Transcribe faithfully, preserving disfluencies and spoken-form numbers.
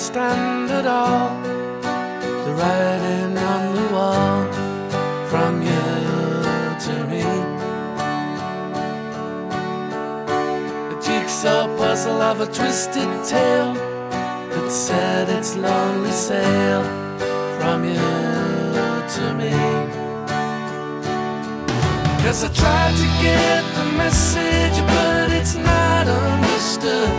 understand at all the writing on the wall from you to me. A jigsaw puzzle of a twisted tale that said its lonely sail from you to me. 'Cause I tried to get the message, but it's not understood.